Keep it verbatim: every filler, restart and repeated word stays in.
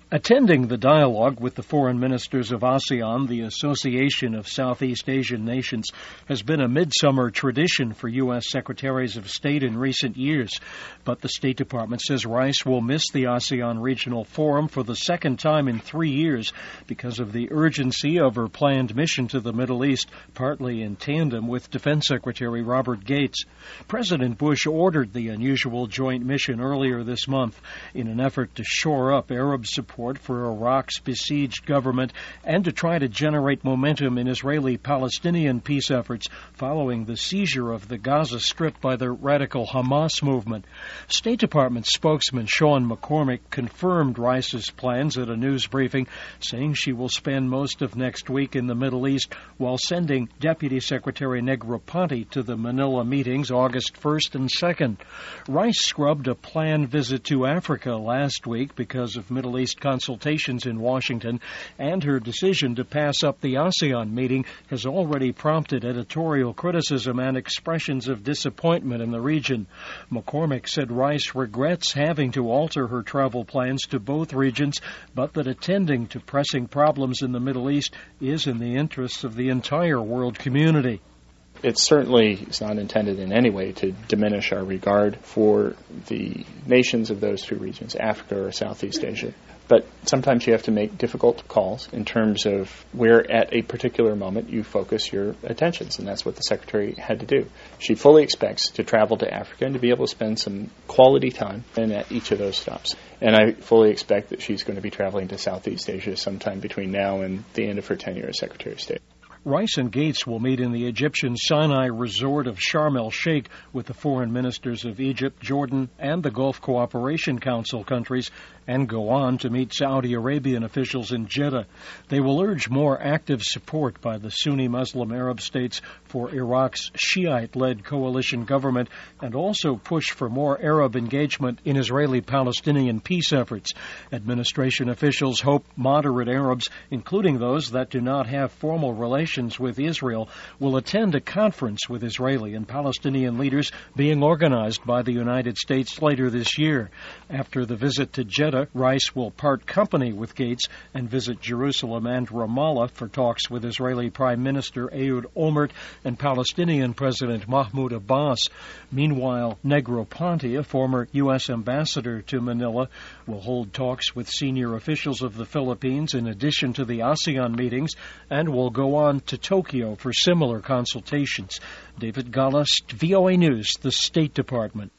Attending the dialogue with the foreign ministers of ASEAN, the Association of Southeast Asian Nations, has been a midsummer tradition for U S Secretaries of State in recent years. But the State Department says Rice will miss the ASEAN Regional Forum for the second time in three years because of the urgency of her planned mission to the Middle East, partly in tandem with Defense Secretary Robert Gates. President Bush ordered the unusual joint mission earlier this month in an effort to shore up Arab support for Iraq's besieged government and to try to generate momentum in Israeli-Palestinian peace efforts following the seizure of the Gaza Strip by the radical Hamas movement. State Department spokesman Sean McCormick confirmed Rice's plans at a news briefing, saying she will spend most of next week in the Middle East while sending Deputy Secretary Negroponte to the Manila meetings August first and second. Rice scrubbed a planned visit to Africa last week because of Middle East consultations in Washington, and her decision to pass up the ASEAN meeting has already prompted editorial criticism and expressions of disappointment in the region. McCormick said Rice regrets having to alter her travel plans to both regions, but that attending to pressing problems in the Middle East is in the interests of the entire world community. It certainly is not intended in any way to diminish our regard for the nations of those two regions, Africa or Southeast Asia. But sometimes you have to make difficult calls in terms of where at a particular moment you focus your attentions, and that's what the Secretary had to do. She fully expects to travel to Africa and to be able to spend some quality time and at each of those stops. And I fully expect that she's going to be traveling to Southeast Asia sometime between now and the end of her tenure as Secretary of State. Rice and Gates will meet in the Egyptian Sinai resort of Sharm el-Sheikh with the foreign ministers of Egypt, Jordan, and the Gulf Cooperation Council countries, and go on to meet Saudi Arabian officials in Jeddah. They will urge more active support by the Sunni Muslim Arab states for Iraq's Shiite-led coalition government and also push for more Arab engagement in Israeli-Palestinian peace efforts. Administration officials hope moderate Arabs, including those that do not have formal relations with Israel, will attend a conference with Israeli and Palestinian leaders being organized by the United States later this year. After the visit to Jeddah, Rice will part company with Gates and visit Jerusalem and Ramallah for talks with Israeli Prime Minister Ehud Olmert and Palestinian President Mahmoud Abbas. Meanwhile, Negroponte, a former U S ambassador to Manila, will hold talks with senior officials of the Philippines in addition to the ASEAN meetings and will go on to Tokyo for similar consultations. David Gallust, V O A News, the State Department.